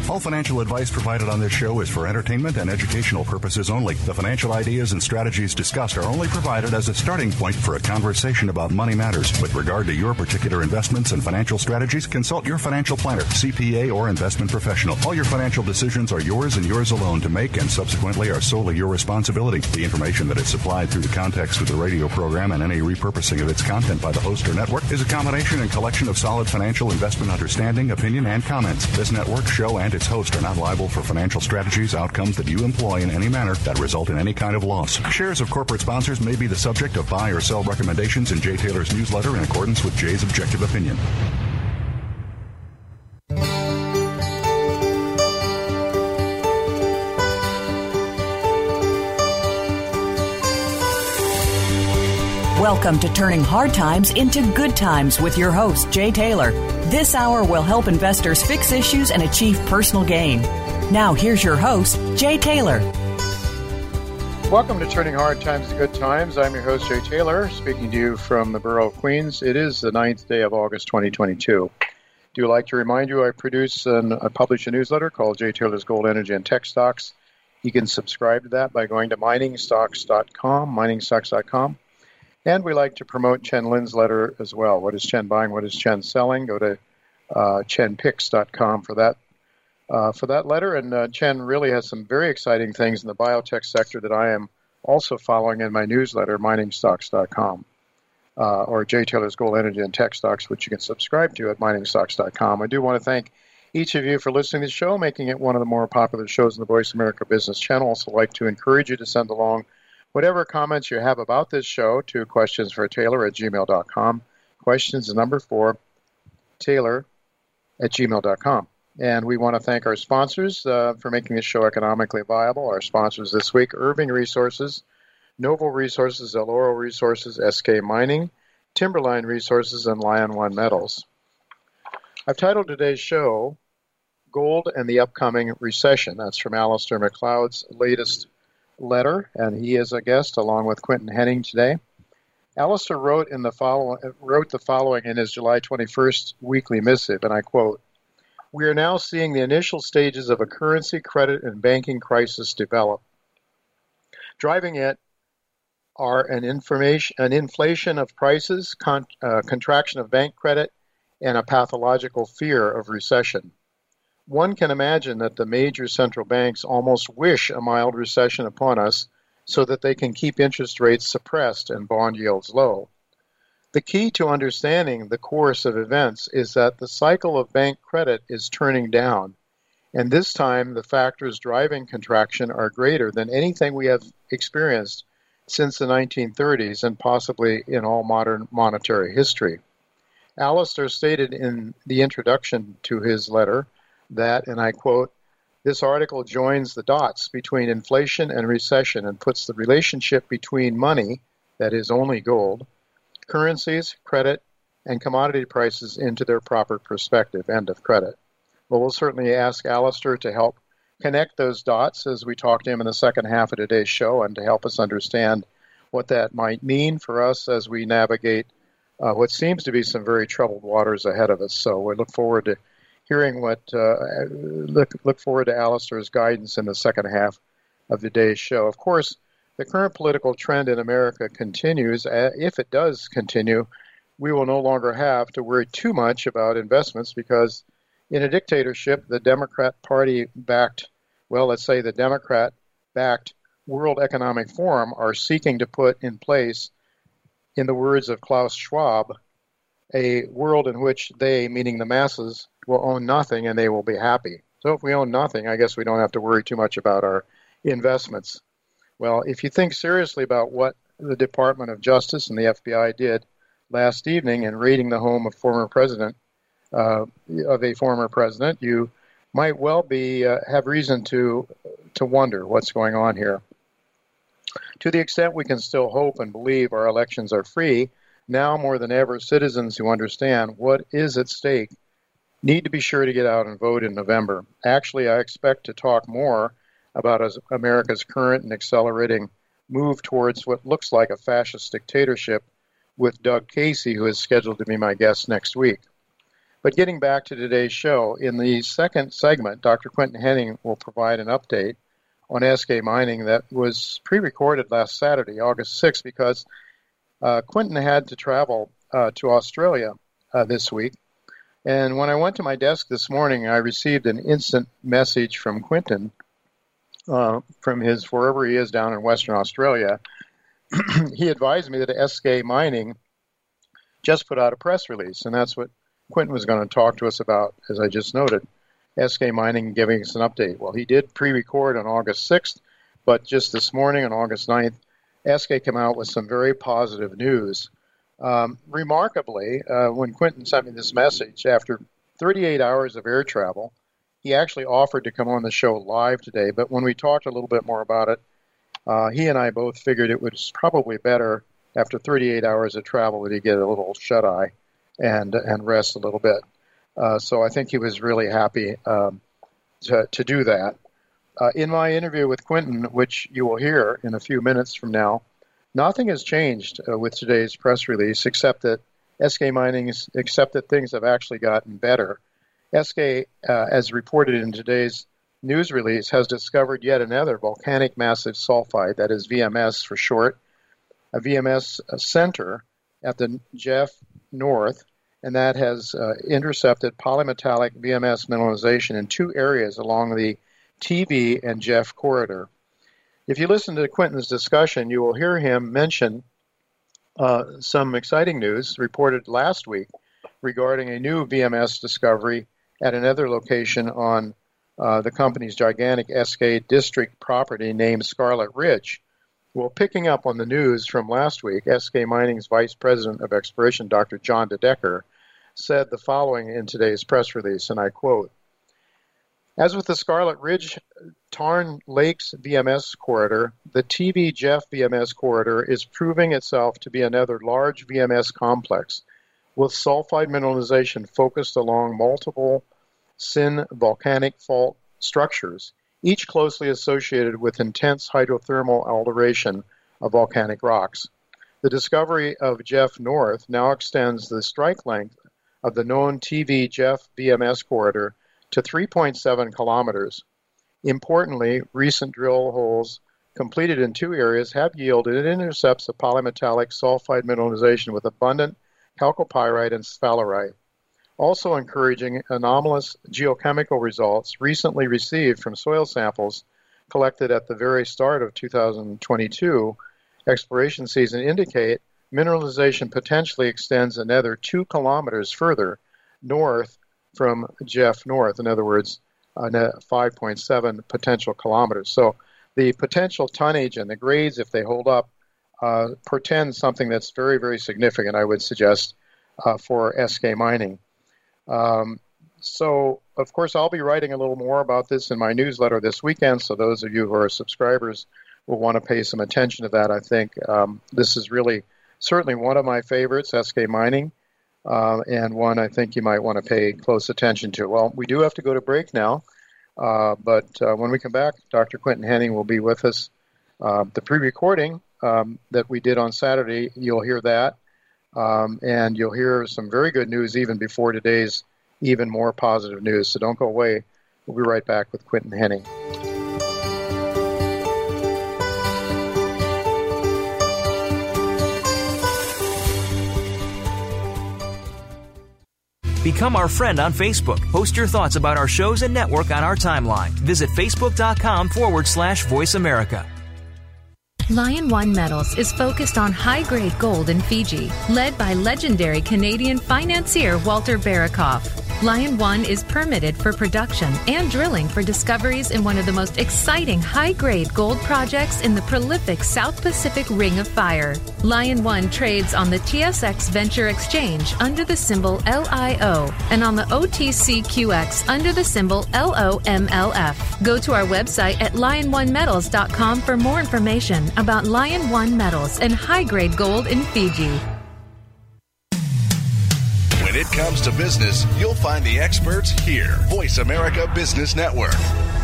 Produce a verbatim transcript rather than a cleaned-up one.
All financial advice provided on this show is for entertainment and educational purposes only. The financial ideas and strategies discussed are only provided as a starting point for a conversation about money matters. With regard to your particular investments and financial strategies, consult your financial planner, C P A, or investment professional. All your financial decisions are yours and yours alone to make, and subsequently are solely your responsibility. The information that is supplied through the context of the radio program and any repurposing of its content by the host or network is a combination and collection of solid financial investment understanding, opinion, and comments. This network, show, and its host are not liable for financial strategies, outcomes that you employ in any manner that result in any kind of loss. Shares of corporate sponsors may be the subject of buy or sell recommendations in Jay Taylor's newsletter in accordance with Jay's objective opinion. Welcome to Turning Hard Times into Good Times with your host, Jay Taylor. This hour will help investors fix issues and achieve personal gain. Now, here's your host, Jay Taylor. Welcome to Turning Hard Times to Good Times. I'm your host, Jay Taylor, speaking to you from the borough of Queens. It is the ninth day of August, twenty twenty-two. Do like to remind you I produce and I publish a newsletter called Jay Taylor's Gold, Energy, and Tech Stocks. You can subscribe to that by going to mining stocks dot com, mining stocks dot com. And we like to promote Chen Lin's letter as well. What is Chen buying? What is Chen selling? Go to uh, chen picks dot com for that uh, for that letter. And uh, Chen really has some very exciting things in the biotech sector that I am also following in my newsletter, mining stocks dot com, uh, or Jay Taylor's Gold, Energy, and Tech Stocks, which you can subscribe to at mining stocks dot com. I do want to thank each of you for listening to the show, making it one of the more popular shows in the Voice America Business Channel. Also like to encourage you to send along whatever comments you have about this show to questions for Taylor at gmail dot com. Questions is number four, Taylor at gmail dot com. And we want to thank our sponsors uh, for making this show economically viable. Our sponsors this week, Irving Resources, Noble Resources, El Oro Resources, S K Mining, Timberline Resources, and Lion One Metals. I've titled today's show, Gold and the Upcoming Recession. That's from Alistair McLeod's latest letter, and he is a guest along with Quentin Henning today. Alistair wrote in the follow, wrote the following in his July twenty-first weekly missive, and I quote, "We are now seeing the initial stages of a currency, credit, and banking crisis develop. Driving it are an, information, an inflation of prices, con, uh, contraction of bank credit, and a pathological fear of recession. One can imagine that the major central banks almost wish a mild recession upon us so that they can keep interest rates suppressed and bond yields low. The key to understanding the course of events is that the cycle of bank credit is turning down, and this time the factors driving contraction are greater than anything we have experienced since the nineteen thirties and possibly in all modern monetary history." Alistair stated in the introduction to his letter that, and I quote, "This article joins the dots between inflation and recession and puts the relationship between money, that is only gold, currencies, credit, and commodity prices into their proper perspective," end of credit. Well, we'll certainly ask Alistair to help connect those dots as we talk to him in the second half of today's show and to help us understand what that might mean for us as we navigate uh, what seems to be some very troubled waters ahead of us. So we look forward to hearing what, uh, look, look forward to Alistair's guidance in the second half of today's show. Of course, the current political trend in America continues. If it does continue, we will no longer have to worry too much about investments because in a dictatorship, the Democrat Party-backed, well, let's say the Democrat-backed World Economic Forum are seeking to put in place, in the words of Klaus Schwab, a world in which they, meaning the masses, will own nothing and they will be happy. So if we own nothing, I guess we don't have to worry too much about our investments. Well, if you think seriously about what the Department of Justice and the F B I did last evening in raiding the home of former president, uh, of a former president, you might well be uh, have reason to to wonder what's going on here. To the extent we can still hope and believe our elections are free, now more than ever, citizens who understand what is at stake need to be sure to get out and vote in November. Actually, I expect to talk more about America's current and accelerating move towards what looks like a fascist dictatorship with Doug Casey, who is scheduled to be my guest next week. But getting back to today's show, in the second segment, Doctor Quinton Henning will provide an update on S K Mining that was pre-recorded last Saturday, August sixth, because uh, Quinton had to travel uh, to Australia uh, this week. And when I went to my desk this morning, I received an instant message from Quinton uh, from his, wherever he is down in Western Australia. He advised me that S K Mining just put out a press release, and that's what Quinton was going to talk to us about, as I just noted. S K Mining giving us an update. Well, he did pre-record on August sixth, but just this morning on August ninth, S K came out with some very positive news. Um, remarkably, uh, when Quinton sent me this message, after thirty-eight hours of air travel, he actually offered to come on the show live today, but when we talked a little bit more about it, uh, he and I both figured it was probably better after thirty-eight hours of travel that he get a little shut-eye and and rest a little bit. Uh, so I think he was really happy um, to, to do that. Uh, in my interview with Quinton, which you will hear in a few minutes from now, nothing has changed uh, with today's press release except that S K Mining, except that things have actually gotten better. S K, uh, as reported in today's news release, has discovered yet another volcanic massive sulfide, that is V M S for short, a V M S center at the Jeff North, and that has uh, intercepted polymetallic V M S mineralization in two areas along the T V and Jeff corridor. If you listen to Quinton's discussion, you will hear him mention uh, some exciting news reported last week regarding a new V M S discovery at another location on uh, the company's gigantic S K district property named Scarlet Ridge. Well, picking up on the news from last week, S K Mining's Vice President of Exploration, Doctor John DeDecker, said the following in today's press release, and I quote, "As with the Scarlet Ridge Tarn Lakes V M S corridor, the T V Jeff V M S corridor is proving itself to be another large V M S complex with sulfide mineralization focused along multiple syn volcanic fault structures, each closely associated with intense hydrothermal alteration of volcanic rocks. The discovery of Jeff North now extends the strike length of the known T V Jeff V M S corridor to three point seven kilometers. Importantly, recent drill holes completed in two areas have yielded intercepts of polymetallic sulfide mineralization with abundant chalcopyrite and sphalerite. Also encouraging, anomalous geochemical results recently received from soil samples collected at the very start of two thousand twenty-two exploration season indicate mineralization potentially extends another two kilometers further north from Jeff North. In other words, uh, five point seven potential kilometers. So the potential tonnage and the grades, if they hold up, uh, portend something that's very, very significant, I would suggest, uh, for S K Mining. Um, so, of course, I'll be writing a little more about this in my newsletter this weekend, so those of you who are subscribers will want to pay some attention to that, I think. Um, this is really certainly one of my favorites, S K Mining, uh, and one I think you might want to pay close attention to. Well, we do have to go to break now, uh, but uh, when we come back, Doctor Quinton Henning will be with us. Uh, the pre-recording um, that we did on Saturday, you'll hear that. Um, and you'll hear some very good news even before today's even more positive news. So don't go away. We'll be right back with Quinton Henning. Become our friend on Facebook. Post your thoughts about our shows and network on our timeline. Visit facebook.com forward slash Voice America. Lion One Metals is focused on high-grade gold in Fiji, led by legendary Canadian financier Walter Barakoff. Lion One is permitted for production and drilling for discoveries in one of the most exciting high-grade gold projects in the prolific South Pacific Ring of Fire. Lion One trades on the T S X Venture Exchange under the symbol L I O and on the O T C Q X under the symbol L O M L F. Go to our website at lion one metals dot com for more information about Lion One Metals and high-grade gold in Fiji. When it comes to business, you'll find the experts here. Voice America Business Network.